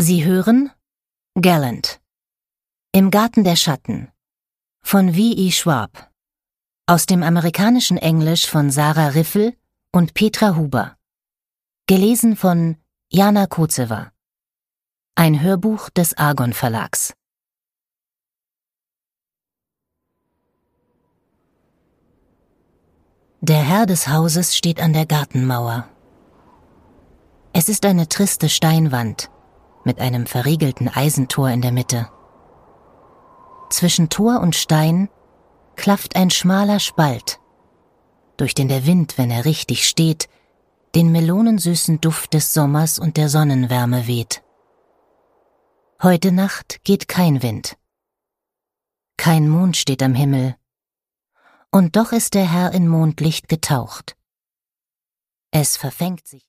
Sie hören Gallant. Im Garten der Schatten von W.E. Schwab. Aus dem amerikanischen Englisch von Sarah Riffel und Petra Huber. Gelesen von Jana Kozewa. Ein Hörbuch des Argon Verlags. Der Herr des Hauses steht an der Gartenmauer. Es ist eine triste Steinwand mit einem verriegelten Eisentor in der Mitte. Zwischen Tor und Stein klafft ein schmaler Spalt, durch den der Wind, wenn er richtig steht, den melonensüßen Duft des Sommers und der Sonnenwärme weht. Heute Nacht geht kein Wind. Kein Mond steht am Himmel, und doch ist der Herr in Mondlicht getaucht. Es verfängt sich